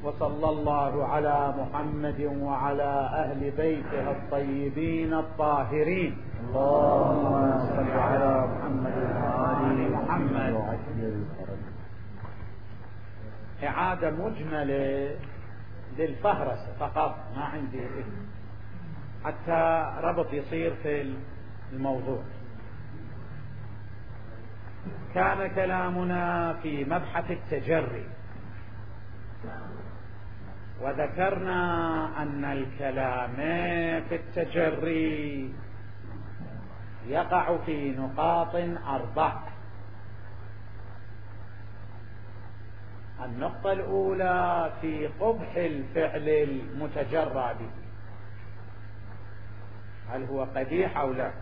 وصلى الله على محمد وعلى أهل بيته الطيبين الطاهرين. اللهم صل على محمد وآل محمد. إعادة مجملة للفهرسة فقط، ما عندي حتى ربط يصير في الموضوع. كان كلامنا في مبحث التجري، وذكرنا أن الكلام في التجري يقع في نقاط 4. النقطة الأولى في قبح الفعل المتجرى به، هل هو قبيح أو لا.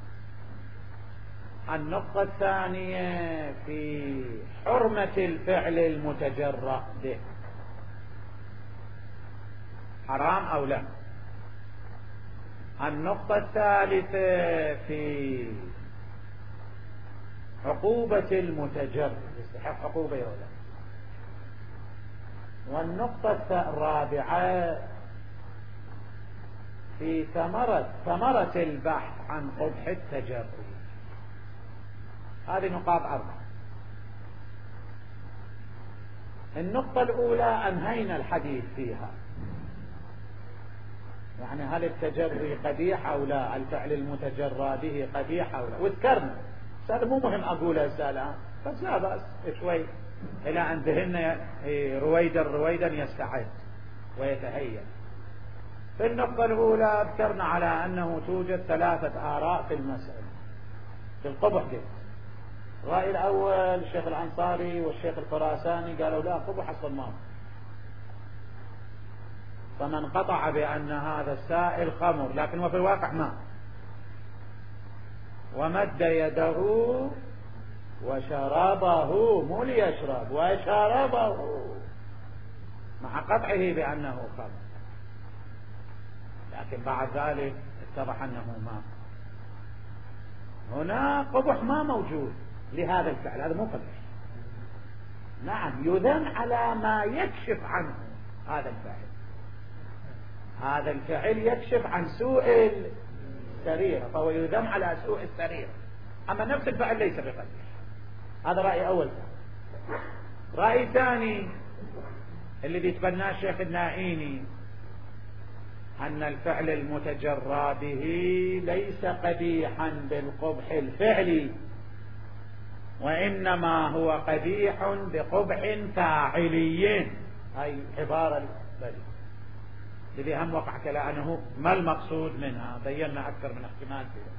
النقطة الثانية في حرمة الفعل المتجرى به، حرام أو لا. النقطة الثالثة في عقوبة المتجرى، يستحق عقوبة أو لا. والنقطة الرابعة في ثمرة البحث عن قبح التجري. هذه نقاط 4. النقطة الأولى أنهينا الحديث فيها، يعني هل التجري قبيح أو لا، الفعل المتجرى به قبيح أو لا، وذكرنا. هذا مو مهم أقوله هسه الآن، بس لا بأس شوي إلى أن ذهننا رويدا يستعد ويتهيأ. في النقطة الأولى ذكرنا على أنه توجد 3 آراء في المسألة في القبح به. الرأي الأول الشيخ الأنصاري والشيخ الخراساني قالوا لا، قبح أصلا ما، فمن قطع بأن هذا السائل خمر لكن وفي الواقع ما، ومد يده وشربه، مو ليشرب، وشربه مع قطعه بأنه خمر، لكن بعد ذلك اتضح أنه ما. هنا قبح ما موجود لهذا الفعل، هذا مو قبح. نعم يذم على ما يكشف عنه هذا الفعل. هذا الفعل يكشف عن سوء السريرة، فهو يذم على سوء السريرة، أما نفس الفعل ليس بقبح. هذا رأي أول. رأي ثاني اللي بيتبناه الشيخ النائيني، أن الفعل المتجرى به ليس قبيحا بالقبح الفعلي، وإنما هو قبيح بقبح فاعلي. هاي عبارة البديهة الذي هم وقع كلامه ما المقصود منها، بينا أكثر من احتمال فيه.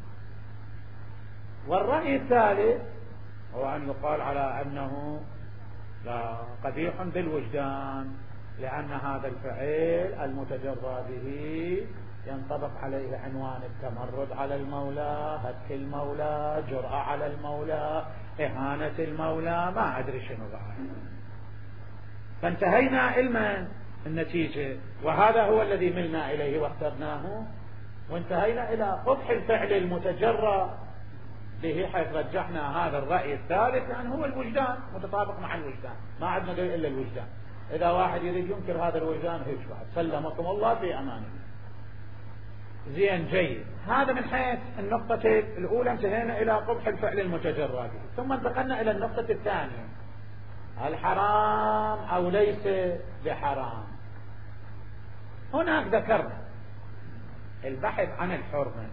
والرأي الثالث هو أن يقال على أنه لا، قبيح بالوجدان، لأن هذا الفعل المتجرى به ينطبق عليه عنوان التمرد على المولى، هتك المولى، جرأة على المولى، إهانة المولى، ما أدري شنو بعد. فانتهينا علما النتيجة، وهذا هو الذي ملنا إليه واخترناه، وانتهينا إلى قبح الفعل المتجرى به، حيث رجحنا هذا الرأي الثالث، لأن هو الوجدان متطابق مع الوجدان، ما عندنا دليل إلا الوجدان. إذا واحد يريد ينكر هذا الوجدان هيك بعد، سلمكم الله في أمانه. زين جيد. هذا من حيث النقطة الأولى انتهينا إلى قبح الفعل المتجرى به، ثم انتقلنا إلى النقطة الثانية، هل حرام أو ليس بحرام. هناك ذكرنا البحث عن الحرمة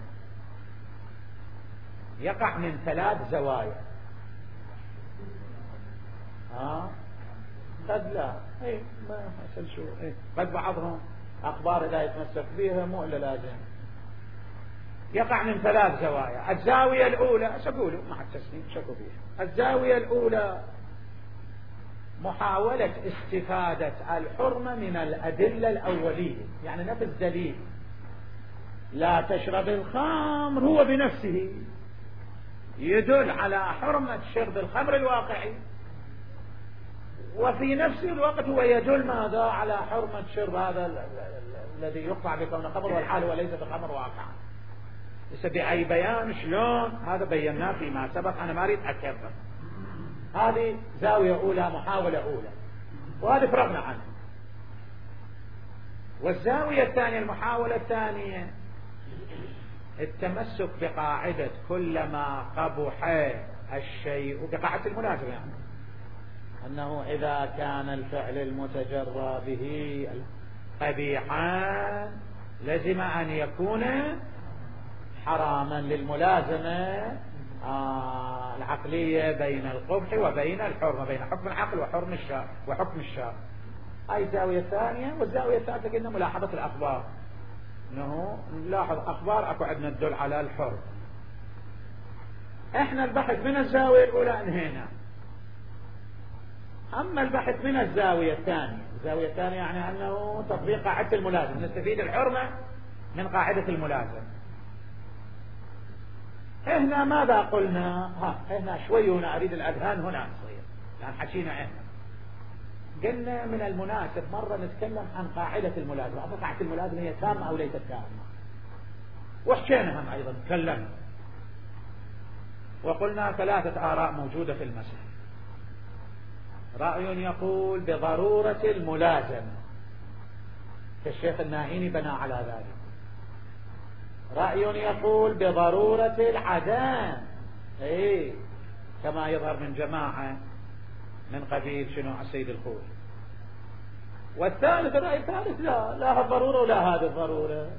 يقع من 3 زوايا. قد لا، ما أسأل شو، قد بعضهم أخبار لا يتمسك بها مو إلا لازم. يقع من 3 زوايا. الزاوية الأولى سأقولوا مع التسليم شكوا فيها. الزاوية الأولى محاولة استفادة الحرمة من الأدلة الأولية، يعني نفس دليل لا تشرب الخمر هو بنفسه يدل على حرمة شرب الخمر الواقعي، وفي نفس الوقت هو يدل ماذا على حرمة شرب هذا الذي يقطع بكونه خمر والحال هو ليس بخمر واقعا. ليس بأي بيان شلون، هذا بيناه فيما سبق، أنا ما أريد أكرر. هذه زاوية أولى، محاولة أولى، وهذه فرغنا عنها. والزاوية الثانية، المحاولة الثانية، التمسك بقاعدة كلما قبح الشيء، بقاعدة الملازمة يعني، أنه إذا كان الفعل المتجرى به قبيحا لزم أن يكون حراما للملازمة العقلية بين القبح وبين الحرمة، بين حكم العقل وحكم الشرع. هاي الزاوية الثانية. والزاوية الثالثة قلنا ملاحظة الأخبار، أنه نلاحظ أخبار أكو عندنا تدل على الحر. إحنا البحث من الزاوية الأولى انهينا. أما البحث من الزاوية الثانية، الزاوية الثانية يعني أنه تطبيق قاعدة الملازم، نستفيد الحرمة من قاعدة الملازم. هنا ماذا قلنا؟ هنا شوي، هنا أريد الأذهان هنا تصير، لأن حكينا هنا قلنا من المناسب مرة نتكلم عن قاعدة الملازمة. قاعدة الملازمة هي تامة أو ليست تامة، وحكينا هم أيضا تكلمنا وقلنا 3 آراء موجودة في المسألة. رأي يقول بضرورة الملازمة كالشيخ النائيني بنى على ذلك. رأي يقول بضرورة العدم، كما يظهر من جماعة من قبيل شنو السيد الخوي. والثالث، الرأي الثالث، لا هذه الضرورة ولا هذه الضرورة.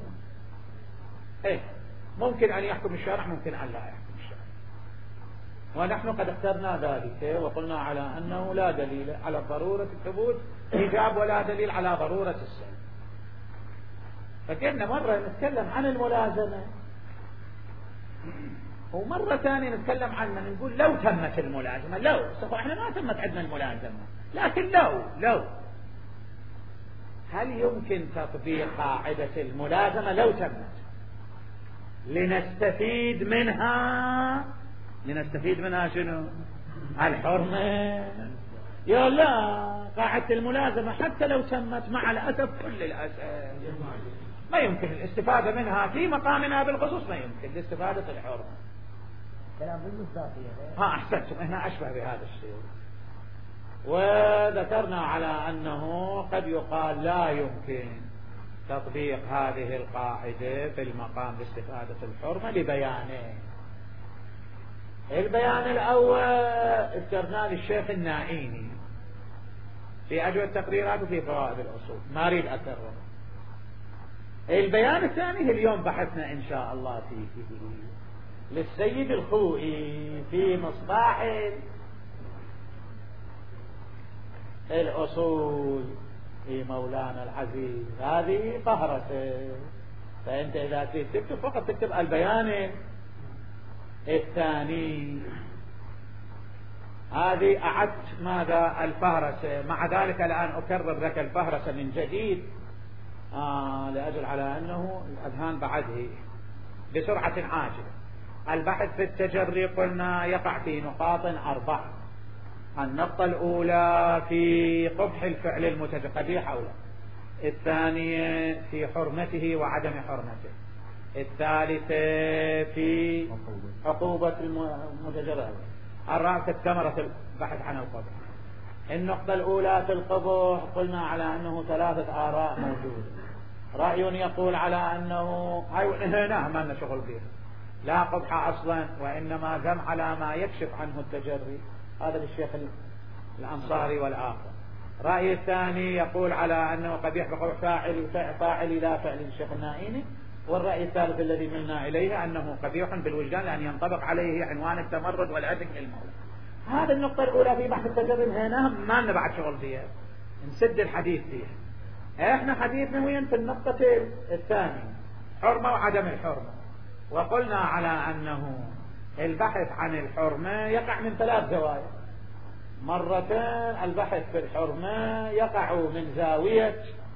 ممكن أن يحكم الشارع، ممكن أن لا يحكم الشارع، ونحن قد اخترنا ذلك وقلنا على أنه لا دليل على ضرورة الثبوت إيجاب ولا دليل على ضرورة السلب. فكنا مرة نتكلم عن الملازمة، ومرة ثانية نتكلم عن من نقول لو تمت الملازمة. لو احنا ما تمت عندنا الملازمة، لكن لو هل يمكن تطبيق قاعدة الملازمة لو تمت لنستفيد منها شنو؟ الحرمة. يا لا، قاعدة الملازمة حتى لو تمت مع الأسف، كل الأسف ما يمكن الاستفادة منها في مقامنا بالخصوص، ما يمكن لاستفادة الحرمة. كلام بالمصداقية. أحسنتم، هنا أشبه بهذا الشيء. وذكرنا على أنه قد يقال لا يمكن تطبيق هذه القاعدة في المقام لاستفادة الحرمة لبيانين. البيان الأول ذكرناه للشيخ النائيني في أجوبة التقريرات وفي فوائد الأصول، ما أريد أكرر. البيان الثاني اليوم بحثنا إن شاء الله فيه للسيد الخوئي في مصباح الأصول في مولانا العزيز. هذه فهرسة، فأنت إذا تكتب فقط تكتب البيان الثاني. هذه أعدت ماذا؟ الفهرسة. مع ذلك الآن أكرر لك الفهرسة من جديد لأجل على أنه الأذهان بعده بسرعة عاجلة. البحث في التجري قلنا يقع في نقاط 4. النقطة الأولى في قبح الفعل المتجرى، قبيح أو لا. الثانية في حرمته وعدم حرمته. الثالثة في عقوبة المتجرى. الرابعة ثمرة البحث عن القبح. النقطة الأولى في القبح قلنا على أنه 3 آراء موجودة. رأي يقول على أنه هنا ما لنا شغل فيها، لا قبح أصلا، وإنما ذم على ما يكشف عنه التجري. هذا للشيخ الأنصاري والآخر. رأي الثاني يقول على أنه قبيح بقبح فاعل لا فعل الشيخ النائيني. والرأي الثالث الذي ملنا إليه أنه قبيح بالوجدان لأن ينطبق عليه عنوان التمرد والأذن للمولى. هذه النقطة الأولى في بحث التجري، هنا ما لنا بعد شغل فيها، نسد الحديث فيها. احنا حديثنا وين في النقطة الثانية، حرمة وعدم الحرمة. وقلنا على أنه البحث عن الحرمة يقع من 3 زوايا. مرتين البحث في الحرمة يقع من زاوية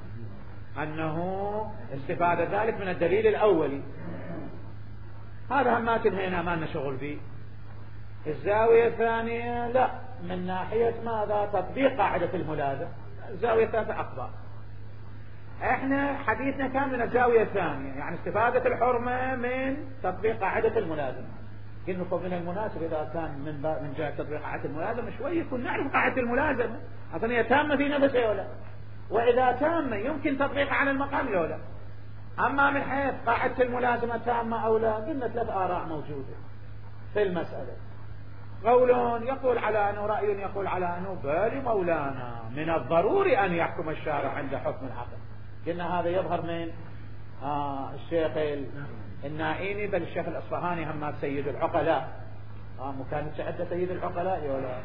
أنه استفادة ذلك من الدليل الأولي، هذا هم ما تنهينا ما لنا شغل فيه. الزاوية الثانية لا، من ناحية ماذا؟ تطبيق قاعدة الملازمة. الزاوية الثالثة أخبار. احنا حديثنا كان من الزاوية الثانية، يعني استفادة الحرمة من تطبيق قاعدة الملازمة. قلنا من المناسب إذا كان من جهة تطبيق قاعدة الملازمة شوي يكون نعرف قاعدة الملازمة أصلا هي تامة في نفسها ولا. وإذا تامة يمكن تطبيقها على المقام لو لا. أما من حيث قاعدة الملازمة تامة أو لا، قلنا 3 آراء موجودة في المسألة. قول يقول على أنه، رأي يقول على أنه بل مولانا من الضروري أن يحكم الشارع عند حكم العقل. قلنا هذا يظهر من الشيخ النائيني، بل الشيخ الأصفهاني هم سيد العقلاء، مكانة عدة سيد العقلاء ولا.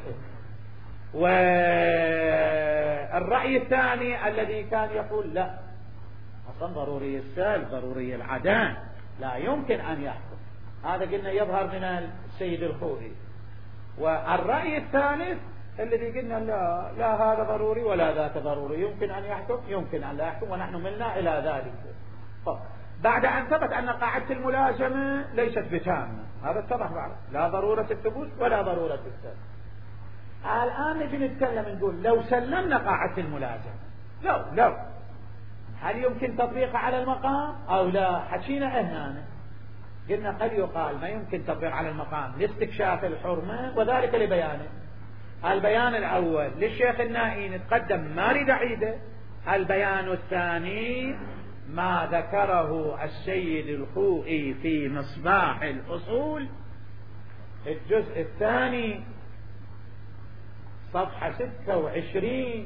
والرأي الثاني الذي كان يقول لا، أصلا ضروري السلب ضروري العدم لا يمكن أن يحكم، هذا قلنا يظهر من السيد الخوري. والرأي الثالث الذي قلنا لا هذا ضروري ولا ذاك ضروري، يمكن أن يحكم يمكن أن لا يحكم، ونحن ملنا إلى ذلك. بعد أن ثبت أن قاعدة الملازمة ليست بتامة، هذا اتضح بعد، لا ضرورة الثبوت ولا ضرورة السلب. الآن نجي نتكلم نقول لو سلمنا قاعدة الملازمة، لو هل يمكن تطبيقها على المقام أو لا؟ حكينا هنا قلنا قد يقال ما يمكن تطبيق على المقام لاستكشاف الحرمة، وذلك لبيانه. البيان الأول للشيخ النائين تقدم، ما أريد أعيده. البيان الثاني ما ذكره السيد الخوئي في مصباح الأصول الجزء الثاني صفحة 26،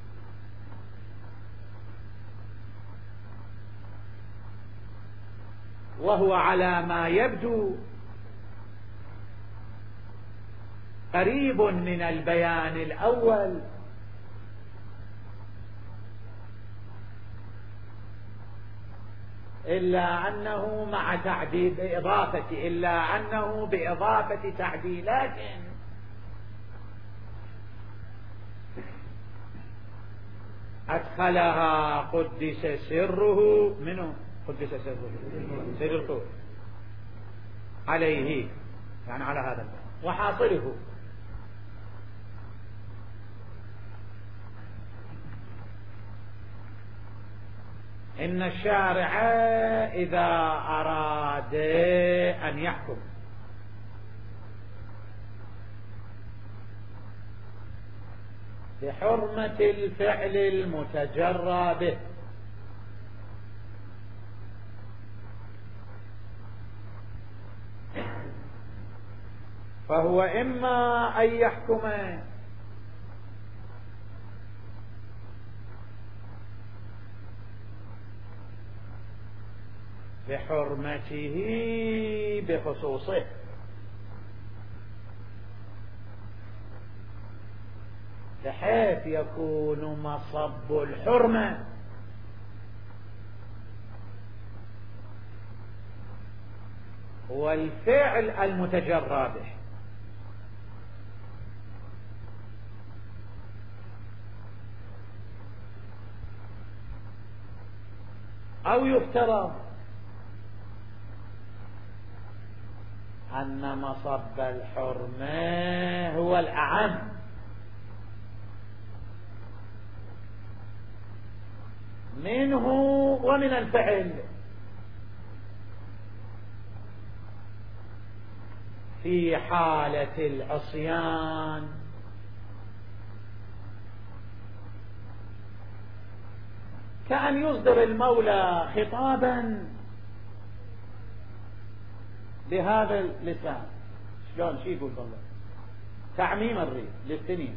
وهو على ما يبدو قريب من البيان الأول، إلا أنه مع تعديل بإضافة تعديلات أدخلها قدس سره منه، قدس سره سر القول عليه، يعني على هذا. وحاصله إن الشارع إذا أراد أن يحكم بحرمة الفعل المتجرى به فهو إما أن يحكم بحرمته بخصوصه، بحيث يكون مصب الحرمة هو الفعل المتجرى به، أو يفترض أن مصب الحرمة هو الأعم منه ومن الفعل في حالة العصيان، كأن يصدر المولى خطابا بهذا اللسان. شلون شي يقول بالله؟ تعميم الريح للسنين.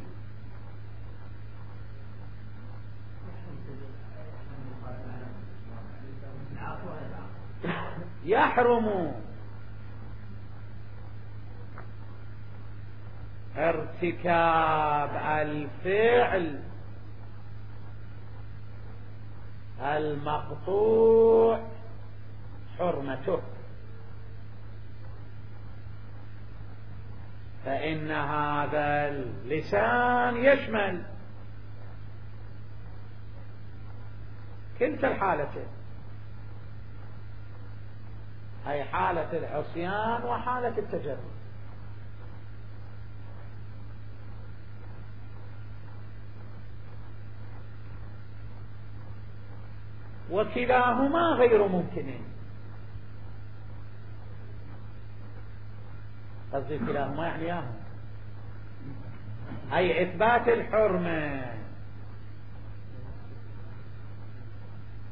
يحرم ارتكاب الفعل المقطوع حرمته، فإن هذا اللسان يشمل كلتا الحالتين، أي حالة العصيان وحالة التجرد. وكلاهما غير ممكنين، قصدي كلاهما يعني أي إثبات الحرمة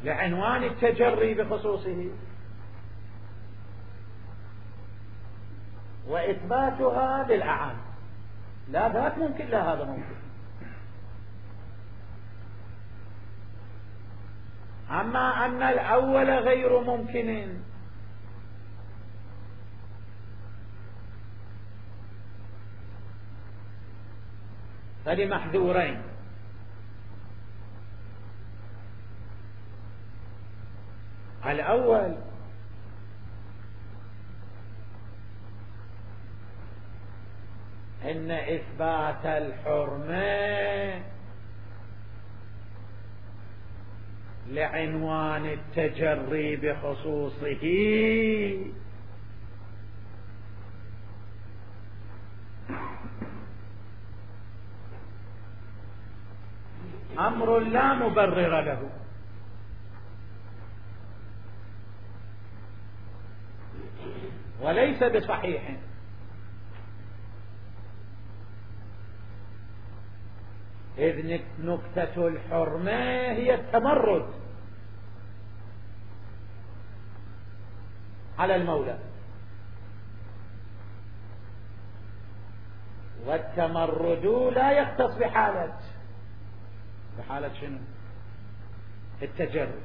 لعنوان التجري بخصوصه، وإثباتها للأعم. لا ذاك ممكن لا هذا ممكن. أما أن الأول غير ممكن فلمحذورين: الأول إن إثبات الحرمة لعنوان التجري بخصوصه أمر لا مبرر له، وليس بصحيح، إذ نكتة الحرمة هي التمرد على المولى، والتمرد لا يختص بحالة شنو؟ التجرد،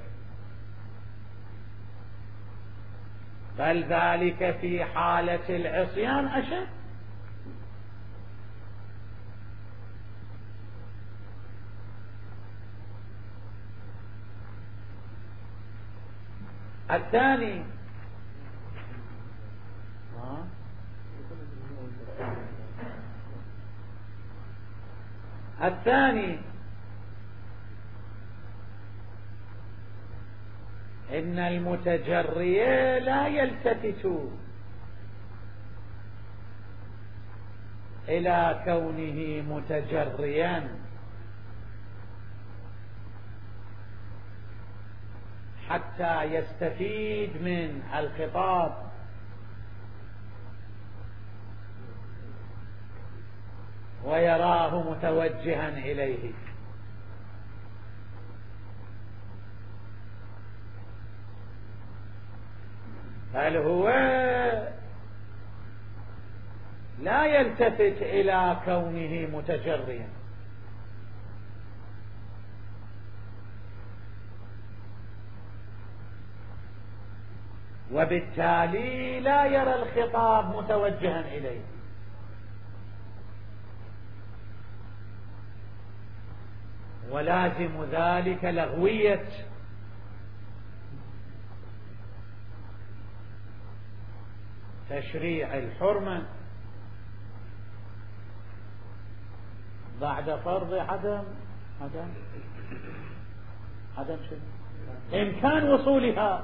بل ذلك في حالة العصيان أشد. الثاني إن المتجري لا يلتفت إلى كونه متجريا حتى يستفيد من الخطاب ويراه متوجها إليه، بل هو لا يلتفت إلى كونه متجريا، وبالتالي لا يرى الخطاب متوجها إليه، ولازم ذلك لغوية تشريع الحرمة بعد فرض عدم شنو؟ إمكان وصولها،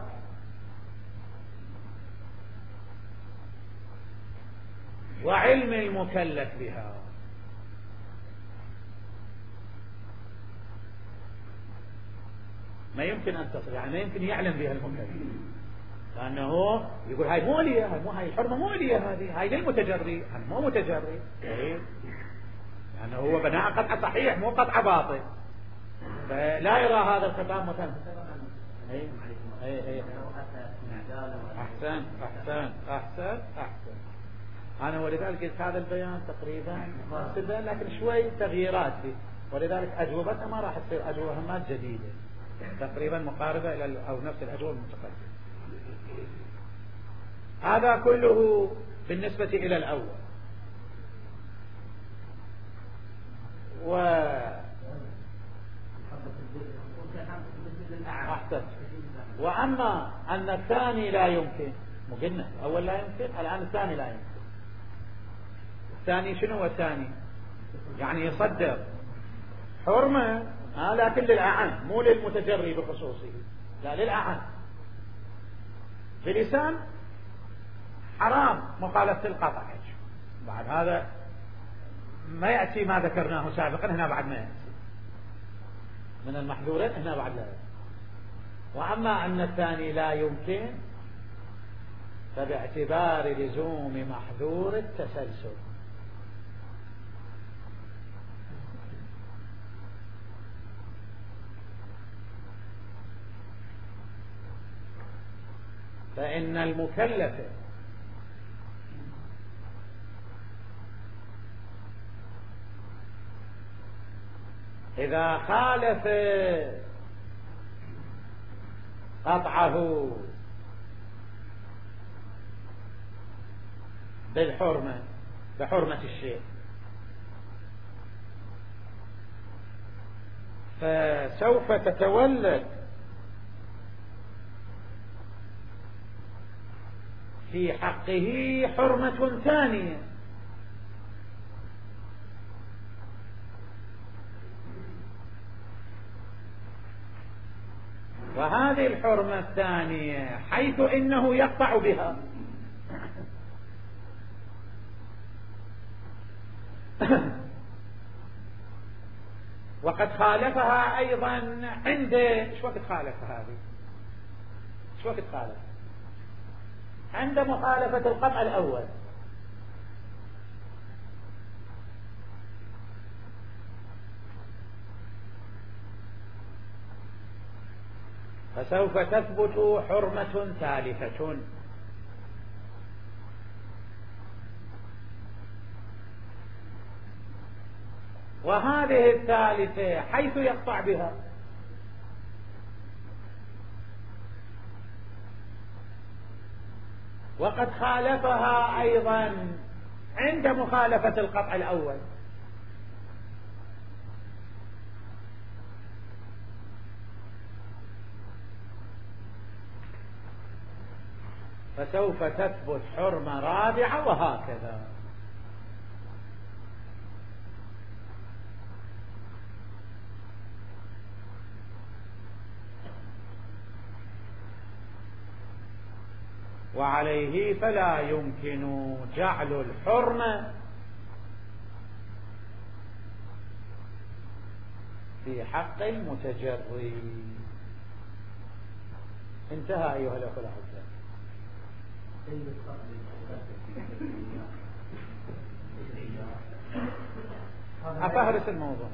وعلم المكلف بها. ما يمكن أن تصل، يعني ما يمكن يعلم بها المكلف، لأنه يقول هاي مو لي، هاي الحرمة مو لي، هاي للمتجري، أنا مو متجري، لأنه هو بناء قطع صحيح مو قطع باطل، فلا يرى هذا الخطاب مثلا. أحسن. أنا ولذلك قلت هذا البيان تقريبا فاسدا، لكن شوي تغييرات فيه، ولذلك أجوبتها ما راح تصير أجوبة جديدة، تقريبا مقاربة إلى أو نفس الأجوبة المتقدمة. هذا كله بالنسبة إلى الأول. وأما أن الثاني لا يمكن، قلنا الأول لا يمكن، الآن الثاني لا يمكن. الثاني شنو هو الثاني؟ يعني يصدر حرمة لكن للأعم، مو للمتجري بخصوصه، لا للأعم، بلسان حرام مخالفة القطع. بعد هذا ما يأتي ما ذكرناه سابقا، هنا بعد ما يأتي من المحذورين، هنا بعد لا يأتي. وأما أن الثاني لا يمكن فباعتبار لزوم محذور التسلسل. فإن المكلف إذا خالف قطعه بالحرمة بحرمة الشيء فسوف تتولد في حقه حرمة ثانية، وهذه الحرمة الثانية حيث إنه يقطع بها وقد خالفها أيضا عند ايش وقت خالفها هذه؟ ايش وقت خالف؟ عند مخالفة القطع الأول، فسوف تثبت حرمة ثالثة، وهذه الثالثة حيث يقطع بها وقد خالفها أيضا عند مخالفة القطع الأول، فسوف تثبت حرمة رابعة، وهكذا. وعليه فلا يمكن جعل الحرمة في حق المتجري. انتهى أيها الأخوة الأعزاء. أفهرس الموضوع.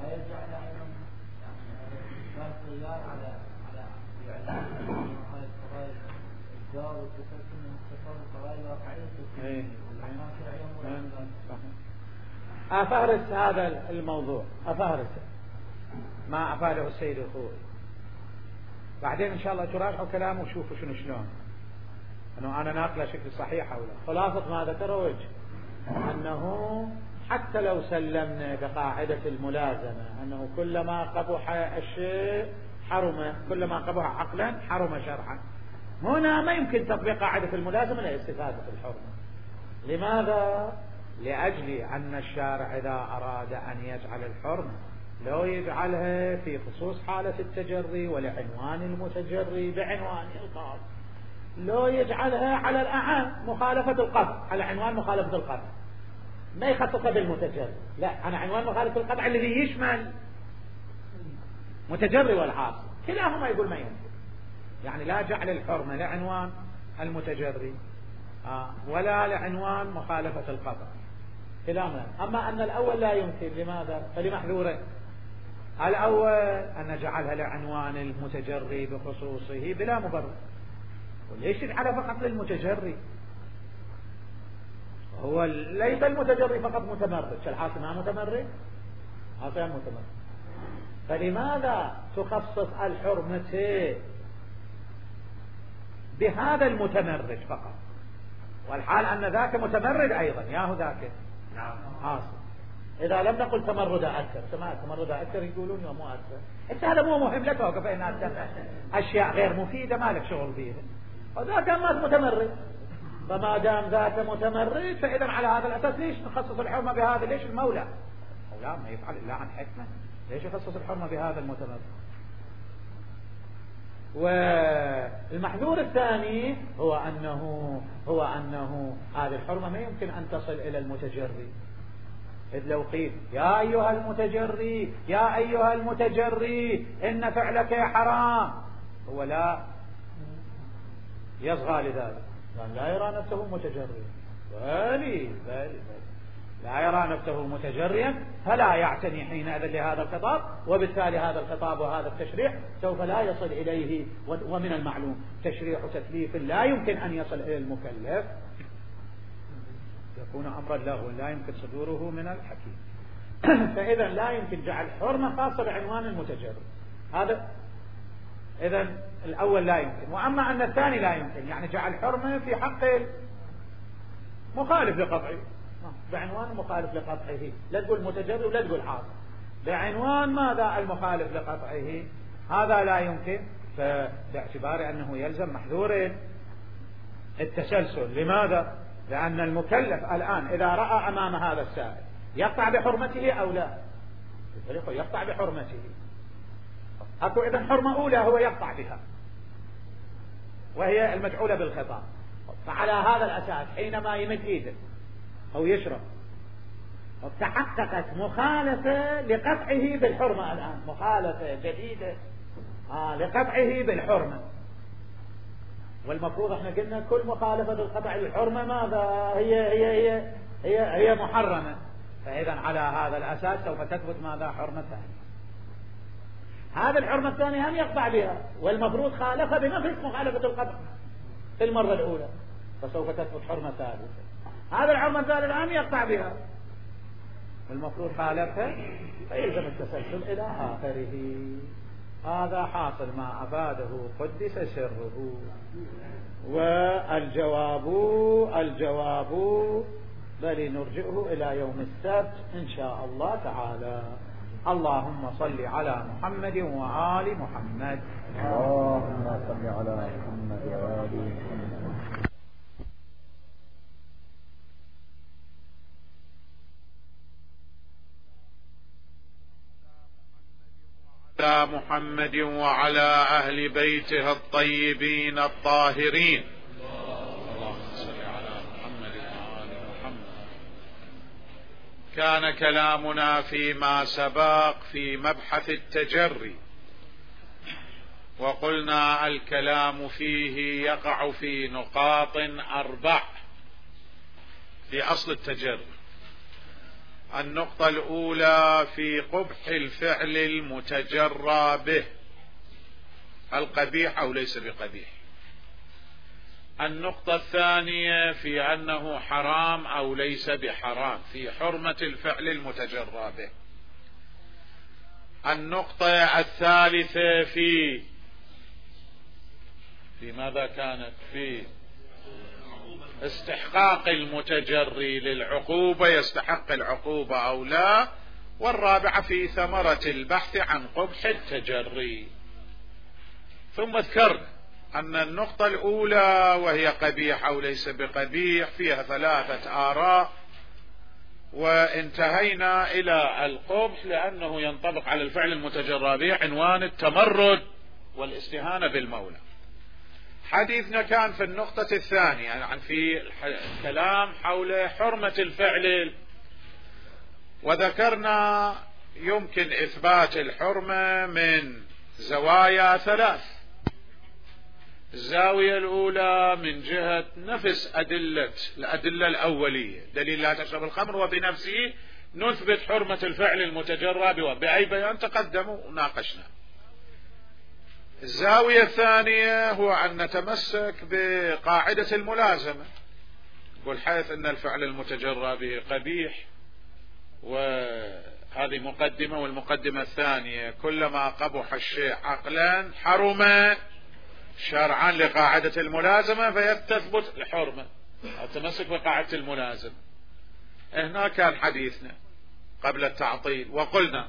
أفهرس هذا الموضوع، أفهرس ما أفاده السيد الخوي، بعدين إن شاء الله تراجعوا كلامه وشوفوا شلون أنه أنا ناقله شكل صحيح أو لا. خلاصة ما ذكره وجه أنه حتى لو سلمنا بقاعدة الملازمة أنه كلما قبح الشيء حرم، كلما قبح عقلا حرم شرعا، هنا ما يمكن تطبيق قاعدة الملازمة لاستفادة الحرمة. لماذا؟ لأجل أن الشارع إذا أراد أن يجعل الحرمة لو يجعلها في خصوص حالة التجري ولعنوان المتجري بعنوان القاضي، لو يجعلها على الأعم مخالفة القطع، على عنوان مخالفة القطع، ما يخصصها بالمتجري، لا، على عنوان مخالفة القطع الذي يشمل متجري والحاصل، كلاهما يقول ما يمكن. يعني لا جعل الحرمة لعنوان المتجري ولا لعنوان مخالفة القطع، كلاهما. أما أن الأول لا يمكن، لماذا؟ فلمحذوره. الأول أن نجعلها لعنوان المتجري بخصوصه بلا مبرر، وليش يجعلها فقط للمتجري؟ هو ليس المتجري فقط متمرد، الحاصل ما متمرد، حاصل متمرد، فلماذا تخصص الحرمة بهذا المتمرد فقط، والحال أن ذاك متمرد أيضا، ياهو ذاك حاصل. إذا لم نقل تمرد أكثر، سمعت تمرد أكثر يقولون يوم مو أكثر، هذا مو مهم لك، وقف إن أشياء غير مفيدة ما لك شغل فيها، وذاك ما متمرد، فما دام ذاك متمرد فإذا على هذا الأساس ليش نخصص الحرمة بهذا؟ ليش المولى ما يفعل إلا عن حكمة، ليش يخصص الحرمة بهذا المتمرد؟ والمحذور الثاني هو أنه هذه الحرمة ما يمكن أن تصل إلى المتجري، إذ لو قيل يا أيها المتجري يا أيها المتجري إن فعلك حرام، هو لا يصغى لذلك، لأن لا يرى نفسه متجري، بل لا يرى نفسه متجريا فلا يعتني حينئذ لهذا الخطاب، وبالتالي هذا الخطاب وهذا التشريع سوف لا يصل إليه. ومن المعلوم تشريع تكليف لا يمكن أن يصل إلى المكلف، يكون أمرا له لا يمكن صدوره من الحكيم. فإذا لا يمكن جعل حرمة خاصة بعنوان المتجرد، هذا إذا الأول لا يمكن. وأما أن الثاني لا يمكن، يعني جعل حرمة في حق مخالف لقطعه بعنوان مخالف لقطعه، لا تقول متجرد ولا تقول حاضر، بعنوان ماذا؟ المخالف لقطعه، هذا لا يمكن. فباعتبار أنه يلزم محذور التسلسل. لماذا؟ لأن المكلف الآن إذا رأى أمام هذا السائل يقطع بحرمته أو لا؟ يقطع بحرمته. أكو إذن حرمة أولى هو يقطع بها وهي المجعولة بالخطاب. فعلى هذا الأساس حينما يمد إيده أو يشرب تحققت مخالفة لقطعه بالحرمة، الآن مخالفة جديدة لقطعه بالحرمة. والمفروض احنا قلنا كل مخالفة بالقطع بالحرمة ماذا؟ هي محرمة. فإذا على هذا الأساس سوف تثبت ماذا؟ حرمة ثانية. هذا الحرمة الثانية هم يقطع بها، والمفروض خالف بنفس مخالفة القطع في المرة الأولى، فسوف تثبت حرمة ثالثة. هذا الحرمة الثالثة هم يقطع بها، والمفروض خالفها، فيلزم التسلسل إلى آخره. هذا حاصل ما أفاده قدس سره. والجواب بل نرجئه إلى يوم السبت إن شاء الله تعالى. اللهم صل على محمد وآل محمد. اللهم صل على محمد وآل محمد. على محمد وعلى أهل بيته الطيبين الطاهرين. اللهم صل على محمد وآل محمد. كان كلامنا فيما سبق في مبحث التجري، وقلنا الكلام فيه يقع في نقاط 4 في أصل التجري. النقطة الأولى في قبح الفعل المتجرى به، القبيح أو ليس بقبيح. النقطة الثانية في أنه حرام أو ليس بحرام، في حرمة الفعل المتجرى به. النقطة الثالثة في ماذا كانت؟ في استحقاق المتجري للعقوبة، يستحق العقوبة أو لا. والرابعة في ثمرة البحث عن قبح التجري. ثم ذكرنا أن النقطة الأولى وهي قبيح أو ليس بقبيح فيها 3 آراء، وانتهينا إلى القبح لأنه ينطبق على الفعل المتجرى به عنوان التمرد والاستهانة بالمولى. حديثنا كان في النقطة الثانية، يعني في الكلام حول حرمة الفعل، وذكرنا يمكن إثبات الحرمة من زوايا 3. الزاوية الأولى من جهة نفس الأدلة الأولية، دليل لا تشرب الخمر، وبنفسه نثبت حرمة الفعل المتجرى به بأي بيان تقدموا وناقشنا. الزاوية الثانية هو أن نتمسك بقاعدة الملازمة، يقول حيث أن الفعل المتجرى به قبيح، وهذه مقدمة، والمقدمة الثانية كلما قبح الشيء عقلا حرم شرعا لقاعدة الملازمة فيتثبت الحرمة، التمسك بقاعدة الملازمة. هنا كان حديثنا قبل التعطيل، وقلنا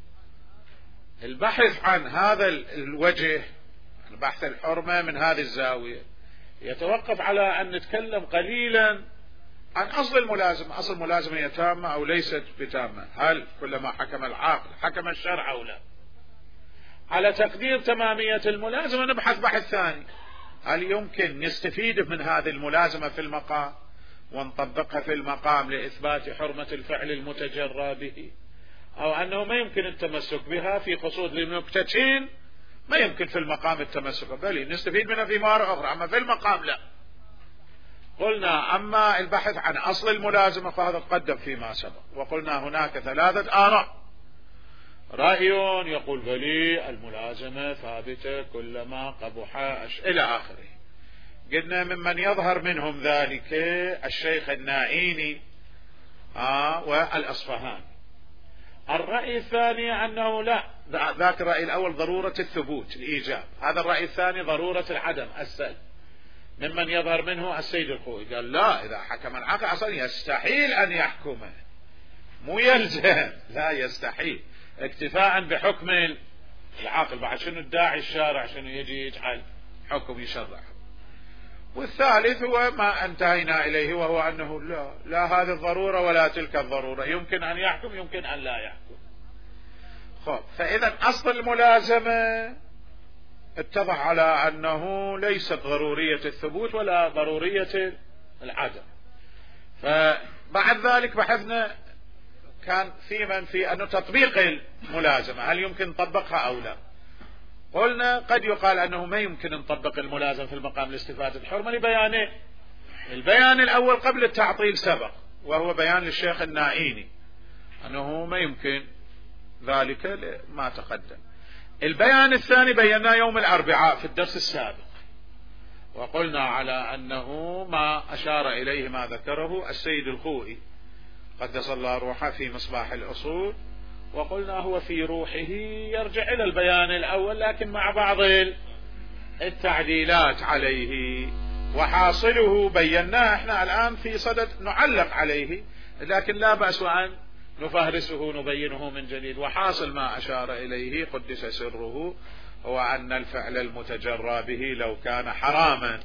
البحث عن هذا الوجه، بحث الحرمة من هذه الزاوية، يتوقف على أن نتكلم قليلا عن أصل الملازمة. أصل الملازمة هي تامة أو ليست بتامة؟ هل كلما حكم العاقل حكم الشرع أو لا؟ على تقدير تمامية الملازمة نبحث بحث ثاني، هل يمكن نستفيد من هذه الملازمة في المقام ونطبقها في المقام لإثبات حرمة الفعل المتجرى به، أو أنه ما يمكن التمسك بها في خصوص لنكتتين ما يمكن في المقام التمسك، بل نستفيد منها في موارد أخرى، أما في المقام لا. قلنا أما البحث عن أصل الملازمة فهذا تقدم فيما سبق، وقلنا هناك 3 آراء. رأي يقول بلي الملازمة ثابتة كلما قبح إلى آخره. قلنا ممن يظهر منهم ذلك الشيخ النائيني والأصفهاني. الرأي الثاني أنه لا، ذاك الرأي الأول ضرورة الثبوت الإيجاب، هذا الرأي الثاني ضرورة العدم السلب. ممن يظهر منه السيد الخوئي قال لا، إذا حكم العقل أصلا يستحيل أن يحكمه، مو يلزم، لا يستحيل، اكتفاء بحكم العقل. بعد شنو الداعي الشارع شنو يجي يجعل حكم يشرع. والثالث هو ما انتهينا إليه، وهو أنه لا هذه الضرورة ولا تلك الضرورة، يمكن أن يحكم يمكن أن لا يحكم. فإذا أصل الملازمة اتضح على أنه ليست ضرورية الثبوت ولا ضرورية العدم. فبعد ذلك بحثنا كان في أنه تطبيق الملازمة هل يمكن نطبقها أو لا. قلنا قد يقال أنه ما يمكن نطبق الملازمة في المقام لاستفادة الحرمة لبيانين. البيان الأول قبل التعطيل سبق، وهو بيان للشيخ النائيني أنه ما يمكن ذلك ما تقدم. البيان الثاني بيناه يوم الأربعاء في الدرس السابق، وقلنا على أنه ما أشار إليه ما ذكره السيد الخوئي قدس الله روحه في مصباح الأصول، وقلنا هو في روحه يرجع إلى البيان الأول لكن مع بعض التعديلات عليه، وحاصله بيناه احنا الآن في صدد نعلق عليه، لكن لا بأس أن نفهرسه نبينه من جديد. وحاصل ما أشار إليه قدس سره هو أن الفعل المتجرى به لو كان حراما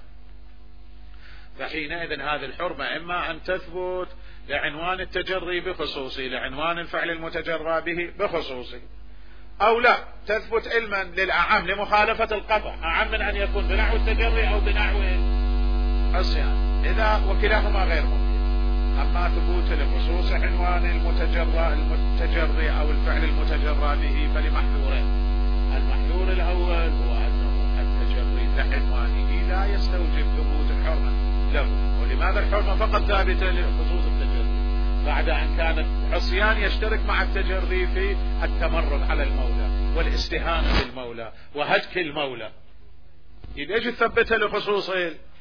فحينئذ هذه الحرمة إما أن تثبت لعنوان التجري بخصوصه، لعنوان الفعل المتجرى به بخصوصه، أو لا تثبت علما للأعم لمخالفة القطع، أعم من أن يكون بنحو التجري أو بنحو الصيام، إذا وكلاهما غير ممكن. أما ثبوت لخصوص عنوان المتجري أو الفعل المتجرى به فلمحذورين. المحذور الأول هو أنه التجري لعنوانه لا يستوجب ثبوت الحرمة له. ولماذا الحرمة فقط ثابتة لخصوص التجري بعد أن كان العصيان يشترك مع التجري في التمرد على المولى والاستهانة بالمولى وهتك المولى، ليش تثبتها لخصوص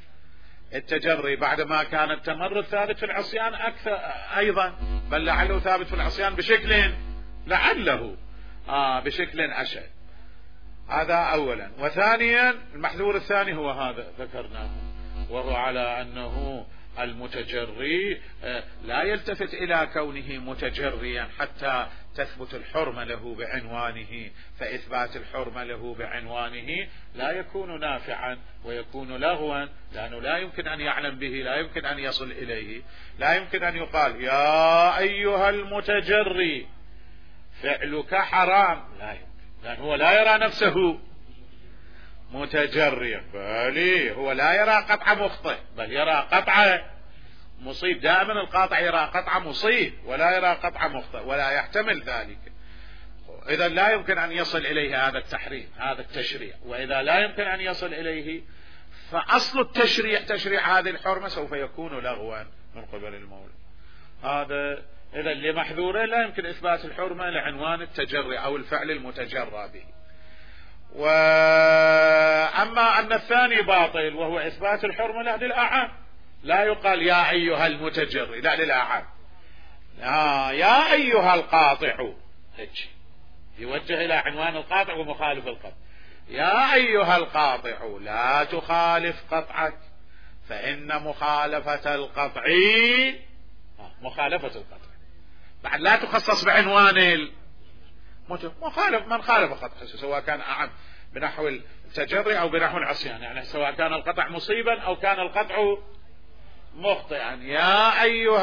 التجري بعدما كان التمرد ثابت في العصيان أكثر أيضا، بل لعله ثابت في العصيان بشكل لعله بشكل أشد. هذا أولا. وثانيا المحذور الثاني هو هذا ذكرناه، وهو على أنه المتجري لا يلتفت إلى كونه متجريا حتى تثبت الحرمة له بعنوانه، فإثبات الحرمة له بعنوانه لا يكون نافعا ويكون لغوا، لأنه لا يمكن أن يعلم به، لا يمكن أن يصل إليه، لا يمكن أن يقال يا أيها المتجري فعلك حرام، لا يمكن، لأنه هو لا يرى نفسه متجريا، بل هو لا يرى قطع مخطئ بل يرى قطع مصيب. دائما القاطع يرى قطع مصيب ولا يرى قطع مخطئ ولا يحتمل ذلك. إذا لا يمكن أن يصل إليه هذا التحريم هذا التشريع، وإذا لا يمكن أن يصل إليه فأصل التشريع تشريع هذه الحرمة سوف يكون لغوا من قبل المولى. هذا إذا لمحذوره لا يمكن إثبات الحرمة لعنوان التجري أو الفعل المتجرى به. وأما أن الثاني باطل وهو إثبات الحرمة لا للأعم، لا يقال يا أيها المتجري، لا للأعم، يا أيها القاطع، يوجه إلى عنوان القاطع ومخالف القطع. يا أيها القاطع لا تخالف قطعك فإن مخالفة القطع مخالفة القطع، بعد لا تخصص بعنوان مخالف من خالف قطع، سواء كان أعم بنحو التجري أو بنحو العصيان، يعني سواء كان القطع مصيبا أو كان القطع مخطئا. يا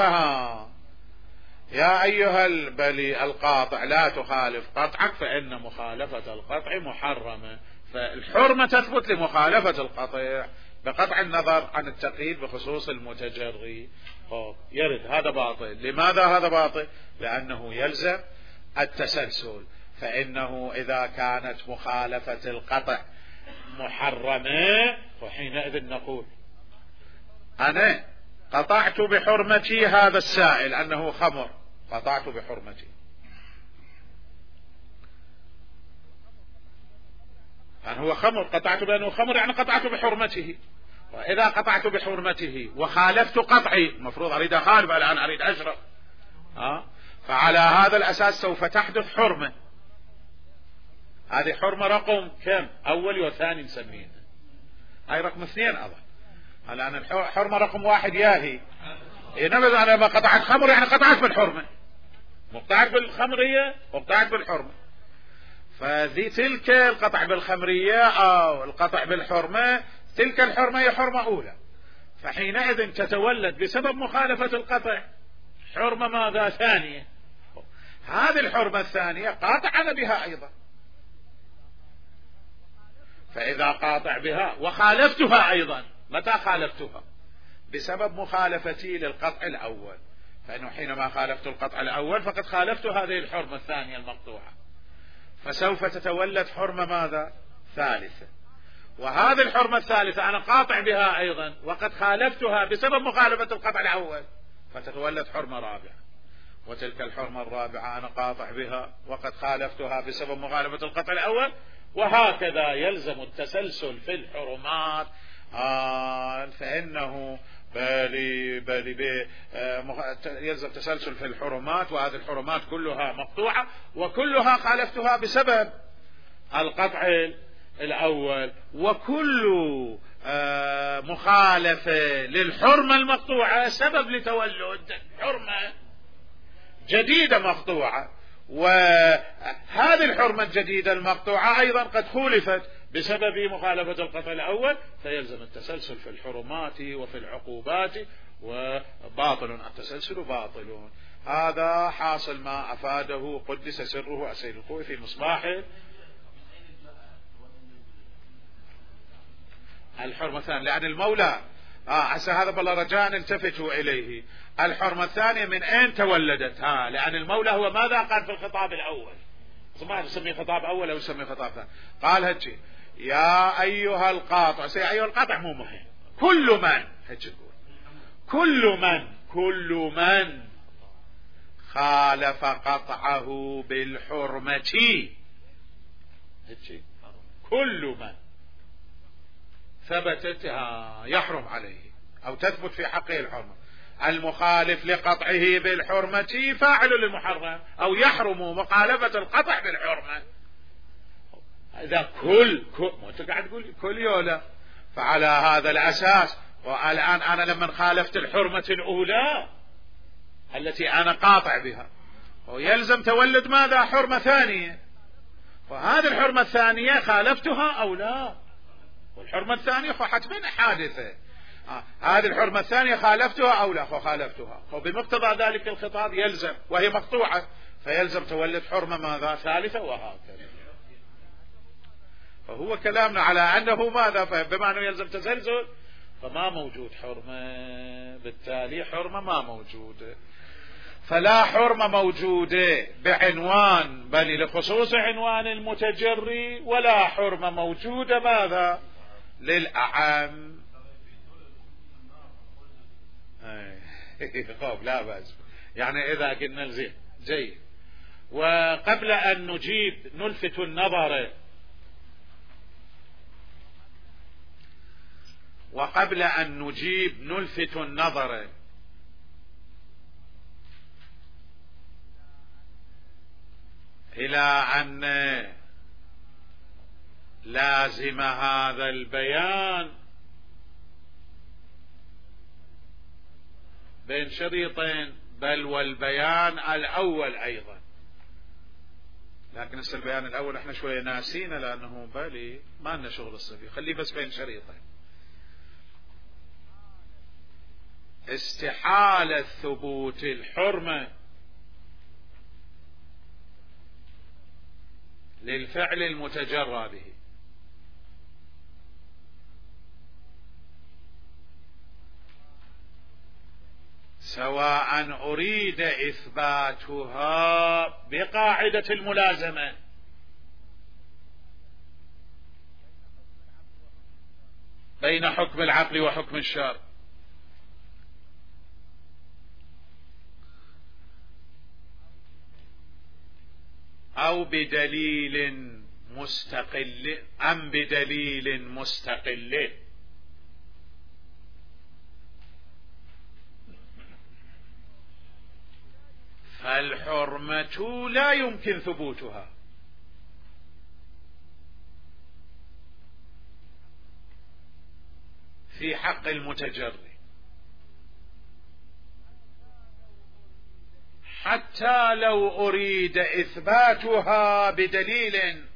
أيها البلي القاطع لا تخالف قطعك فإن مخالفة القطع محرمة، فالحرمة تثبت لمخالفة القطع بقطع النظر عن التقييد بخصوص المتجري. يرد هذا باطل. لماذا هذا باطل؟ لأنه يلزم التسلسل، فإنه إذا كانت مخالفة القطع محرمة فحينئذ نقول أنا قطعت بحرمتي هذا السائل أنه خمر، قطعت بحرمتي. يعني هو خمر، قطعت بأنه خمر يعني قطعت بحرمته. وإذا قطعت بحرمته وخالفت قطعي، المفروض أريد أخالف، الآن أريد أشرب، فعلى هذا الأساس سوف تحدث حرمة. هذه حرمة رقم كم؟ أول وثاني نسميها، هاي رقم 2 أظن. الآن الحرمة رقم 1 ياهي، إنما أنا ما قطعت خمر يعني قطعت بالحرمة، مقطعت بالخمرية وقطعت بالحرمة. فذي تلك القطع بالخمرية أو القطع بالحرمة، تلك الحرمة هي حرمة أولى، فحينئذ تتولد بسبب مخالفة القطع حرمة ماذا؟ ثانية. هذه الحرمة الثانية قاطعنا بها أيضا، فإذا قاطع بها وخالفتها أيضا، متى خالفتها؟ بسبب مخالفتي للقطع الأول، فإنه حينما خالفت القطع الأول فقد خالفت هذه الحرمة الثانية المقطوعة، فسوف تتولد حرمة ماذا؟ ثالثة. وهذه الحرمة الثالثة أنا قاطع بها أيضا وقد خالفتها بسبب مخالفة القطع الأول، فتتولد حرمة رابعة. وتلك الحرمة الرابعة أنا قاطع بها وقد خالفتها بسبب مخالفة القطع الأول. وهكذا يلزم التسلسل في الحرمات، فإنه يلزم تسلسل في الحرمات، وهذه الحرمات كلها مقطوعة وكلها خالفتها بسبب القطع الأول، وكل مخالفة للحرمة المقطوعة سبب لتولد حرمة جديدة مقطوعة. وهذه الحرمة الجديدة المقطوعة أيضا قد خولفت بسبب مخالفة القطع الأول، فيلزم التسلسل في الحرمات وفي العقوبات، وباطل التسلسل باطل. هذا حاصل ما أفاده قدس سره السيد الخوئي في مصباح الحرمة الثانية. لأن المولى عسى هذا بالله رجاء التفتوا إليه، الحرمة الثانية من أين تولدت؟ لأن المولى هو ماذا قال في الخطاب الأول؟ ما نسميه خطاب أول أو نسميه خطاب ثاني. قال هجي يا أيها القاطع، أيها القاطع مو مهم، كل من هجي كل من خالف قطعه بالحرمة، هجي كل من ثبتت يحرم عليه أو تثبت في حقه الحرمة، المخالف لقطعه بالحرمة فاعل للمحرم، أو يحرم مخالفة القطع بالحرمة. إذا كل قاعد تقول كل يولا، فعلى هذا الأساس والآن أنا لما خالفت الحرمة الأولى التي أنا قاطع بها، ويلزم تولد ماذا؟ حرمة ثانية، وهذه الحرمة الثانية خالفتها أو لا؟ والحرمة الثانية حتما حادثة، هذه الحرمة الثانية خالفتها أو لا؟ خالفتها، وبمقتضى ذلك الخطاب يلزم، وهي مقطوعة، فيلزم تولد حرمة ماذا؟ ثالثة، وهكذا. فهو كلامنا على أنه ماذا؟ بما أنه يلزم تسلسل فما موجود حرمة، بالتالي حرمة ما موجودة، فلا حرمة موجودة بعنوان بل لخصوص عنوان المتجري، ولا حرمة موجودة ماذا؟ للأعم. لا بأس، يعني إذا قلنا الزين جيد. وقبل أن نجيب نلفت النظر، نلفت النظر إلى أن لازم هذا البيان بين شريطين، بل والبيان الأول أيضا، لكن البيان الأول احنا شوية ناسينا لأنه بالي ما لنا شغل الصفي، خليه بس بين شريطين. استحالة ثبوت الحرمة للفعل المتجرى به، سواء أريد إثباتها بقاعدة الملازمة بين حكم العقل وحكم الشرع، أو بدليل مستقل أم بدليل مستقل. فالحرمة لا يمكن ثبوتها في حق المتجري حتى لو أريد إثباتها بدليل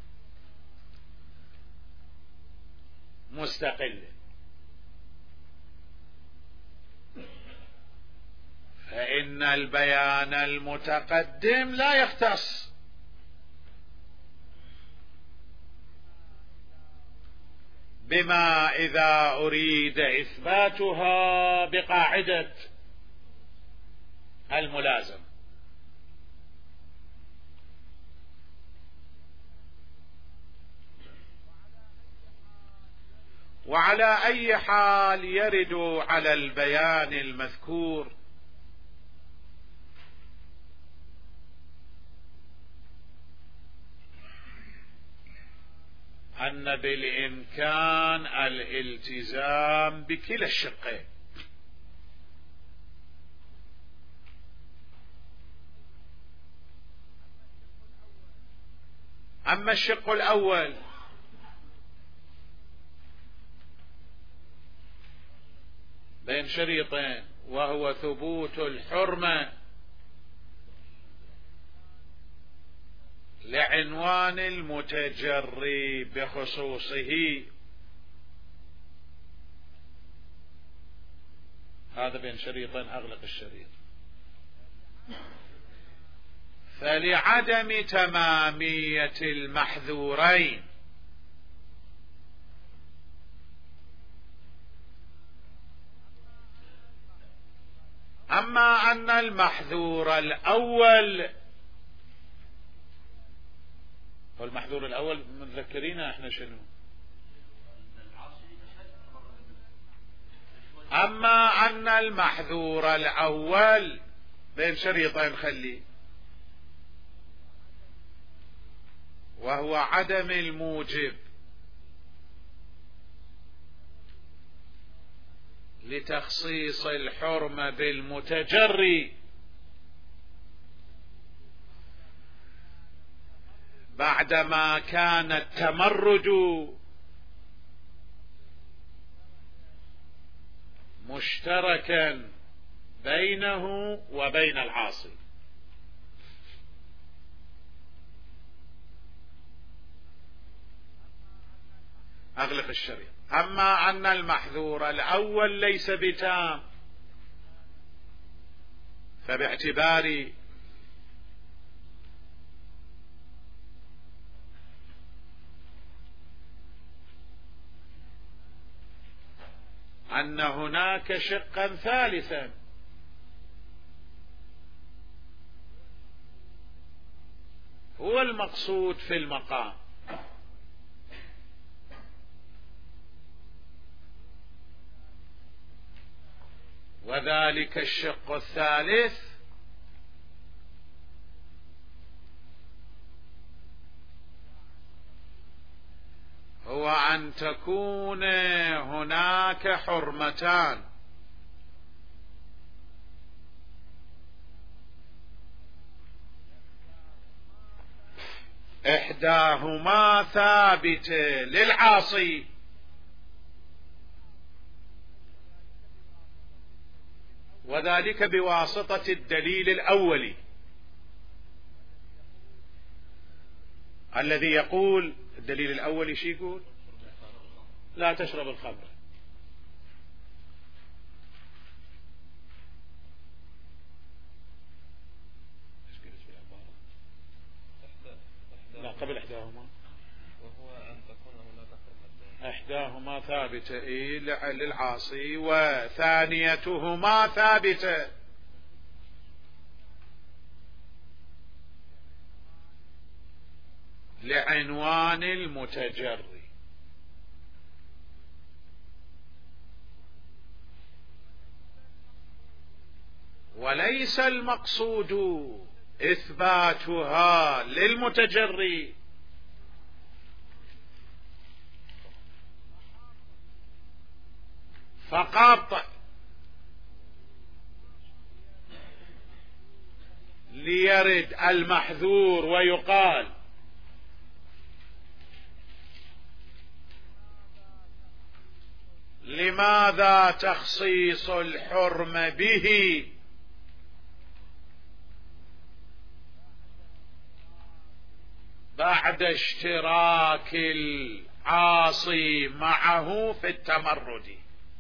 مستقل، فإن البيان المتقدم لا يختص بما إذا أريد إثباتها بقاعدة الملازم. وعلى أي حال يرد على البيان المذكور أن بالإمكان الالتزام بكلا الشقين. أما الشق الأول بين شريطين، وهو ثبوت الحرمة لعنوان المتجري بخصوصه، هذا بين شريطين، أغلق الشريط. فلعدم تمامية المحذورين أما أن المحذور الأول، والمحذور الأول متذكرين احنا شنو؟ أما أن المحذور الأول بين شريطين خليه، وهو عدم الموجب لتخصيص الحرمة بالمتجري بعدما كان التمرد مشتركا بينه وبين العاصي. أغلق الشريط. أما أن المحذور الأول ليس بتام، فباعتبار أن هناك شقا ثالثا هو المقصود في المقام، وذلك الشق الثالث هو أن تكون هناك حرمتان، إحداهما ثابتة للعاصي وذلك بواسطة الدليل الأولي الذي يقول، الدليل الأولي شي يقول؟ لا تشرب الخمر. لا، قبل إحداهما، وهو أن تكون هناك حرمة. إحداهما ثابتة للعاصي وثانيتهما ثابتة لعنوان المتجري. وليس المقصود إثباتها للمتجري فقط ليرد المحذور ويقال لماذا تخصيص الحرمة به بعد اشتراك العاصي معه في التمرد؟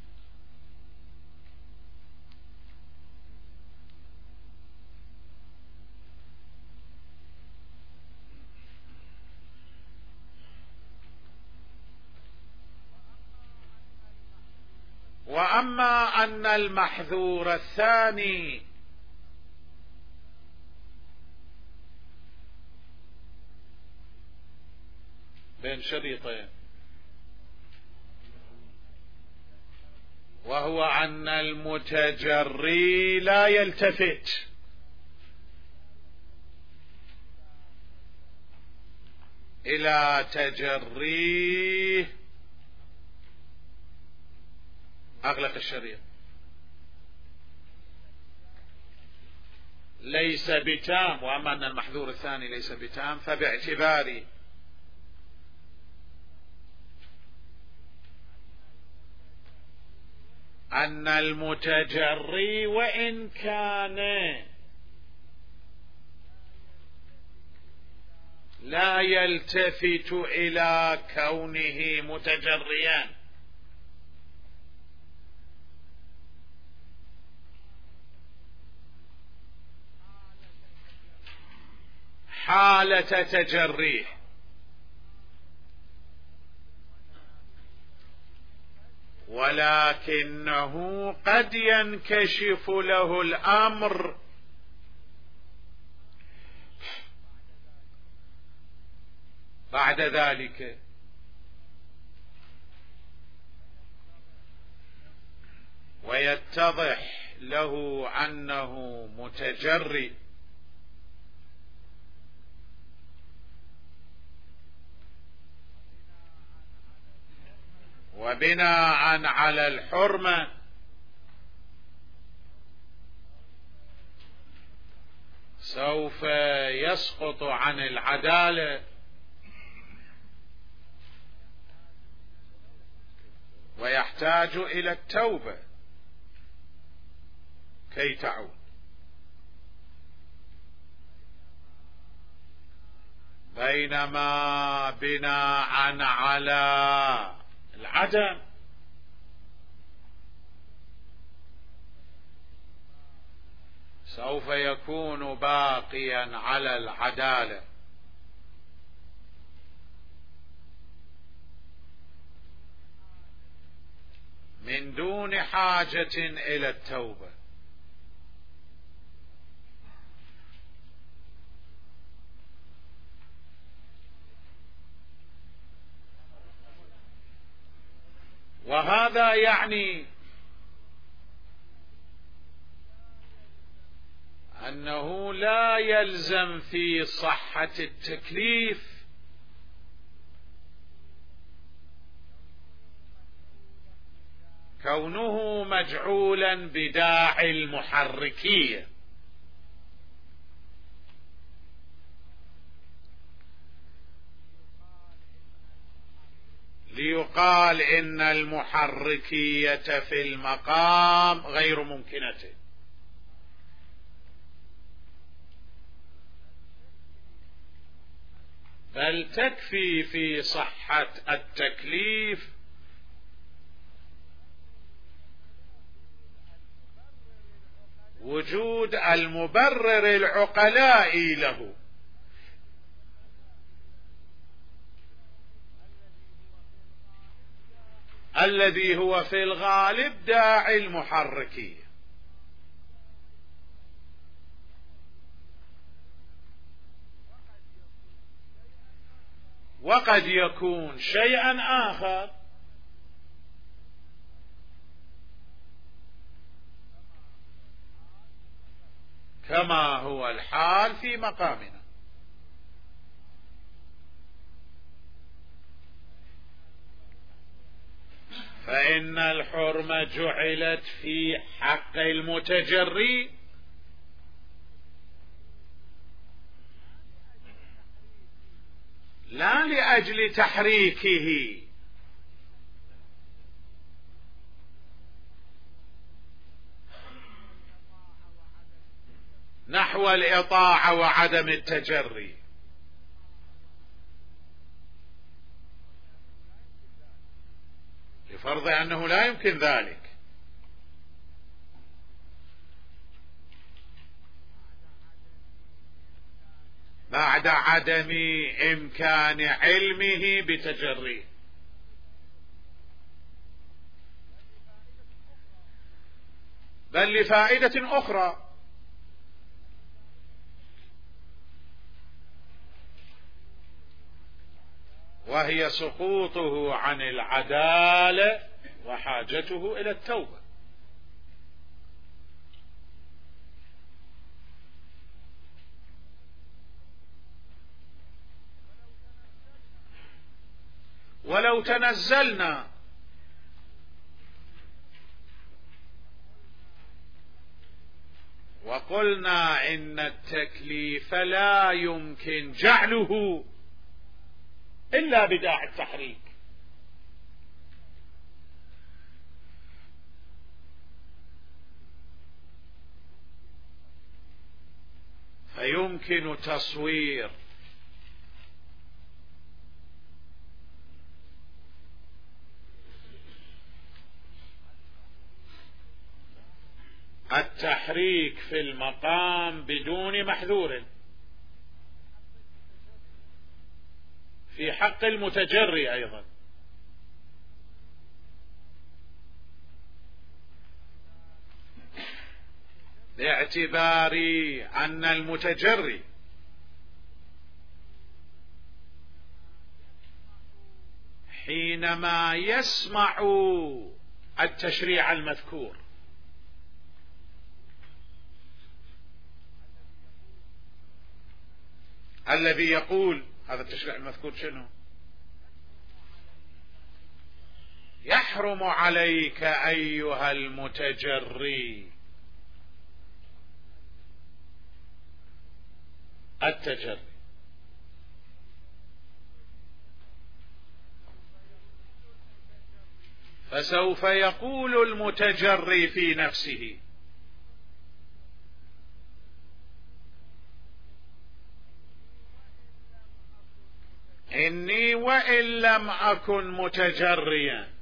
وأما أن المحذور الثاني بين شريطين، وهو أن المتجري لا يلتفت إلى تجريه، أغلق الشريط، ليس بتام. وأما أن المحذور الثاني ليس بتام، فباعتبار أن المتجري وإن كان لا يلتفت إلى كونه متجريا حالة تجريه، ولكنه قد ينكشف له الأمر بعد ذلك، ويتضح له أنه متجري، وبناء على الحرمة سوف يسقط عن العدالة ويحتاج إلى التوبة كي تعود. بينما بناء على العدم سوف يكون باقيا على العدالة من دون حاجة إلى التوبة. وهذا يعني أنه لا يلزم في صحة التكليف كونه مجعولا بداعي المحركية، ليقال إن المحركية في المقام غير ممكنة، بل تكفي في صحة التكليف وجود المبرر العقلاء له الذي هو في الغالب داعي المحركية. وقد يكون شيئا آخر كما هو الحال في مقامنا. فإن الحرمة جعلت في حق المتجري لا لأجل تحريكه نحو الإطاعة وعدم التجري، لفرض أنه لا يمكن ذلك، بعد عدم إمكان علمه بتجريه. بل لفائدة أخرى، وهي سقوطه عن العدالة وحاجته إلى التوبة. ولو تنزلنا وقلنا إن التكليف لا يمكن جعله إلا بداعي التحريك، فيمكن تصوير التحريك في المقام بدون محذور في حق المتجري أيضا، باعتبار أن المتجري حينما يسمع التشريع المذكور الذي يقول هذا التشريع المذكور شنو؟ يحرم عليك أيها المتجري التجري، فسوف يقول المتجري في نفسه إني وإن لم أكن متجريا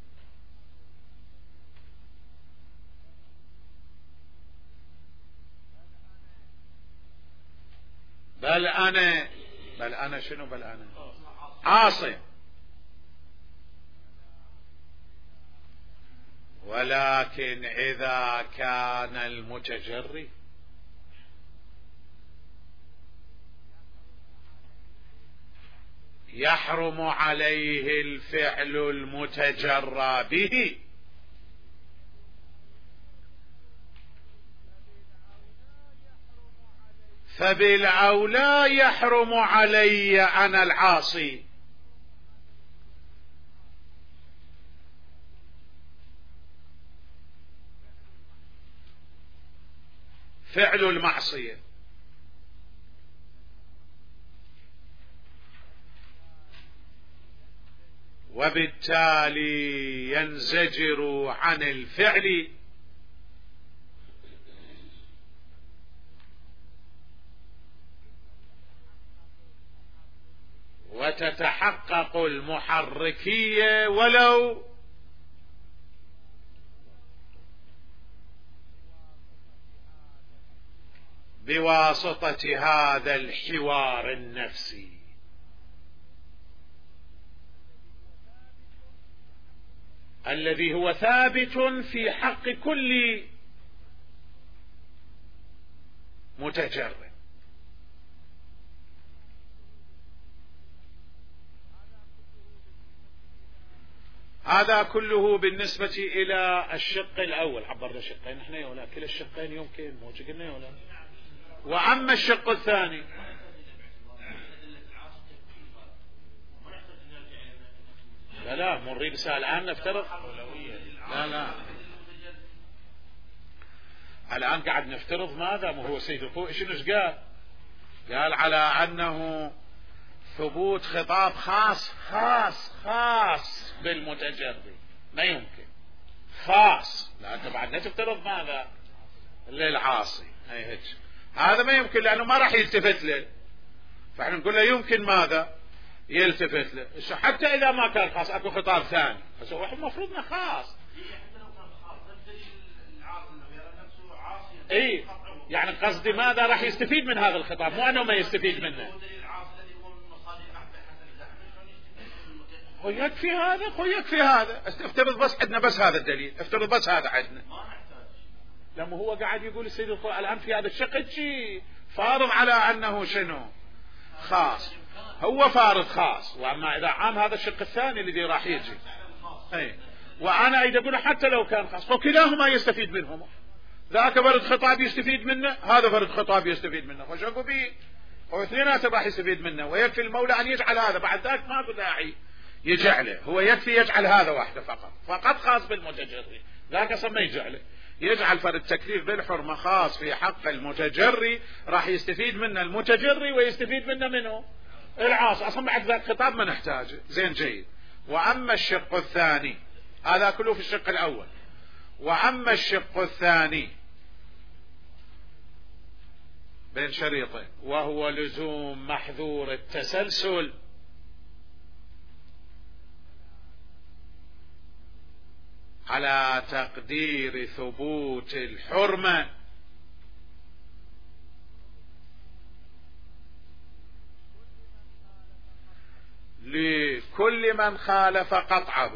بل أنا شنو؟ بل أنا عاصم. ولكن إذا كان المتجري يحرم عليه الفعل المتجرى به، فبالأولى يحرم علي أنا العاصي. فعل المعصية، وبالتالي ينزجر عن الفعل وتتحقق المحركية ولو بواسطة هذا الحوار النفسي الذي هو ثابت في حق كل متجرد. هذا كله بالنسبة إلى الشق الأول. عبرنا شقين احنا ولا كلا الشقين يمكن؟ مو قلنا ولا وأما الشق الثاني لا مو نريد الآن نفترض لا الآن قاعد نفترض ماذا؟ ما هو سيد الفوق شنو قال على أنه ثبوت خطاب خاص بالمتجري، ما يمكن خاص، لا أنت بعد تفترض ماذا؟ للعاصي، هذا ما يمكن لأنه ما راح يلتفت له، فاحنا نقول له يمكن ماذا؟ يلتفت له. حتى إذا ما كان خاص أكو خطاب ثاني، بس هو المفروض انه خاص. اي يعني قصدي ماذا راح يستفيد من هذا الخطاب، مو انه ما يستفيد منه. هو يكفي هذا افترض بس عندنا بس هذا الدليل، افترض بس هذا عندنا. لما هو قاعد يقول السيد الخوي الآن في هذا الشق شيء فارض على أنه شنو خاص، هو فارض خاص. وأما إذا عام هذا الشق الثاني الذي راح يجي وأنا إذا أقول حتى لو كان خاص فكلاهما يستفيد منهما، ذاك فرد خطاب يستفيد منه، هذا فرد خطاب يستفيد منه، وش أقول به واثنينات راح يستفيد منه. ويكفي المولى أن يجعل هذا، بعد ذاك ما له داعي يجعله، هو يكفي يجعل هذا واحدة فقط خاص بالمتجري، ذاك أصلا ما يجعله، يجعل فرد التكليف بالحرمة خاص في حق المتجري، راح يستفيد منه المتجري ويستفيد منه العاصي، أصلا بعد ذاك خطاب ما نحتاجه. زين جيد. وأما الشق الثاني، هذا كله في الشق الأول. وأما الشق الثاني بين شريطين، وهو لزوم محذور التسلسل على تقدير ثبوت الحرمة لكل من خالف قطعه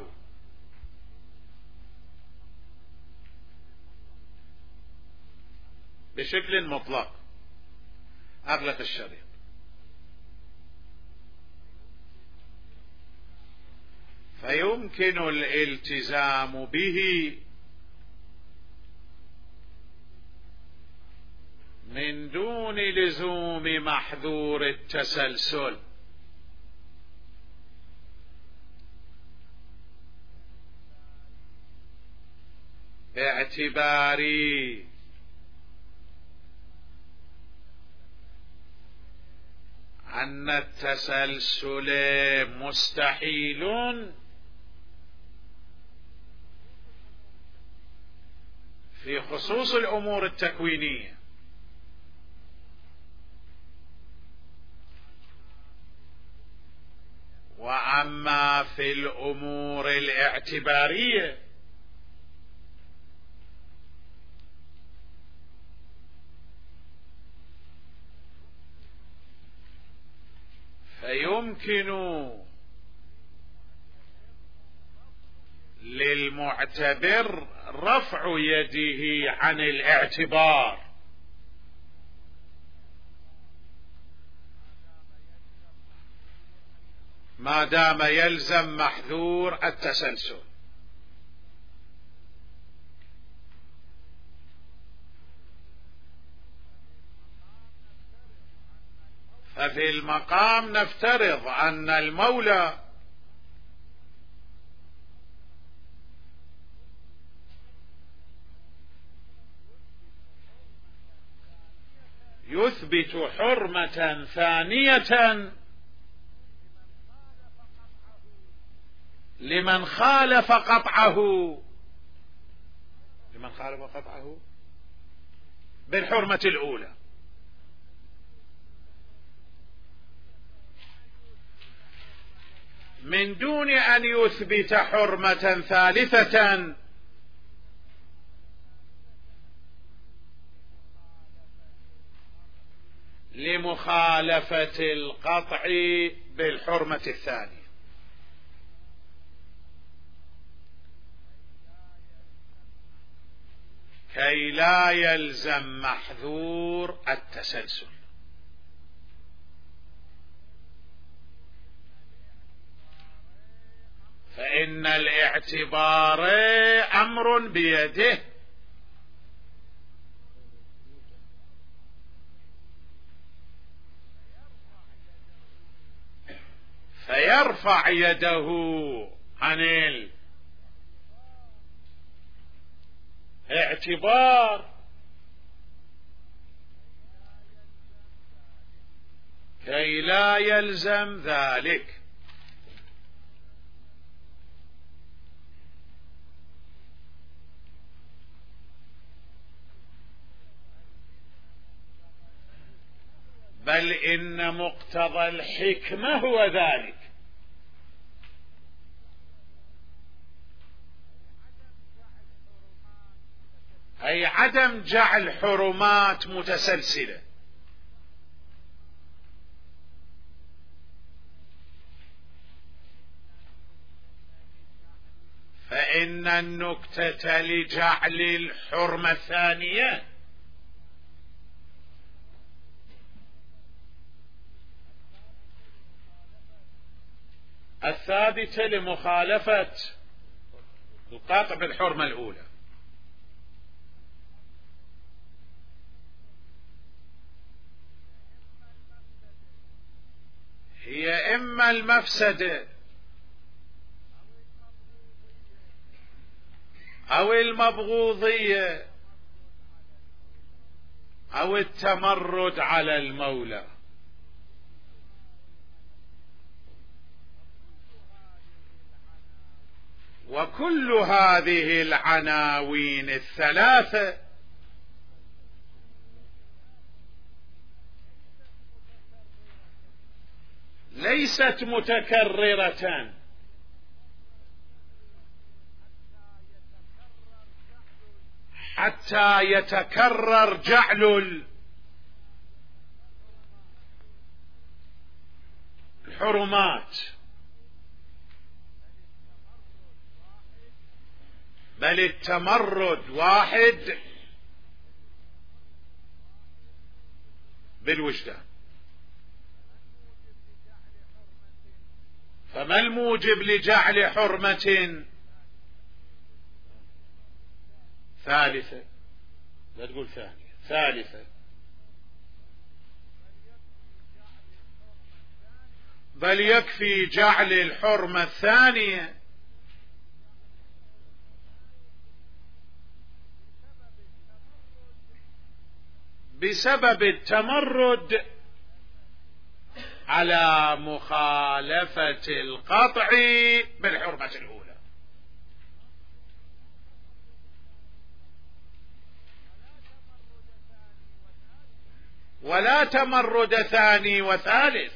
بشكل مطلق. أغلق الشريط. فيمكن الالتزام به من دون لزوم محذور التسلسل، باعتبار أن التسلسل مستحيل في خصوص الأمور التكوينية، وأما في الأمور الاعتبارية فيمكن للمعتبر رفع يده عن الاعتبار ما دام يلزم محذور التسلسل. ففي المقام نفترض أن المولى يثبت حرمة ثانية لمن خالف قطعه بالحرمة الأولى، من دون أن يثبت حرمة ثالثة لمخالفة القطع بالحرمة الثانية. كي لا يلزم محذور التسلسل. فإن الاعتبار أمر بيده، يرفع يده عن الاعتبار كي لا يلزم ذلك. بل إن مقتضى الحكمة هو ذلك، أي عدم جعل حرمات متسلسلة. فإن النكتة لجعل الحرمة الثانية الثابتة لمخالفة القاطع بالحرمة الأولى هي إما المفسدة أو المبغوضية أو التمرد على المولى. وكل هذه العناوين الثلاثة ليست متكررة حتى يتكرر جعل الحرمات، بل التمرد واحد بالوجدان. فما الموجب لجعل حرمة ثالثة؟ لا تقول ثانية، ثالثة. بل يكفي جعل الحرمة الثانية بسبب التمرد على مخالفة القطع بالحرمة الأولى. ولا تمرد ثاني وثالث،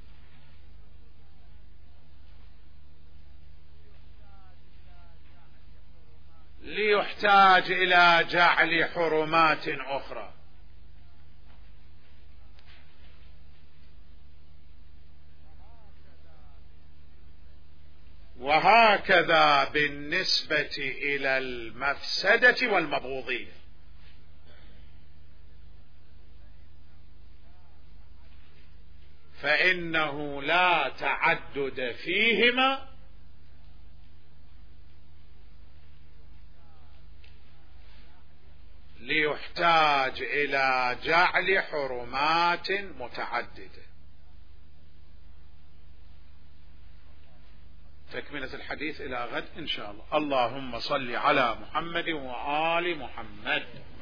ليحتاج إلى جعل حرمات أخرى. وهكذا بالنسبة إلى المفسدة والمبغوضية، فإنه لا تعدد فيهما ليحتاج إلى جعل حرمات متعددة. تكملة الحديث إلى غد إن شاء الله. اللهم صل على محمد وآل محمد.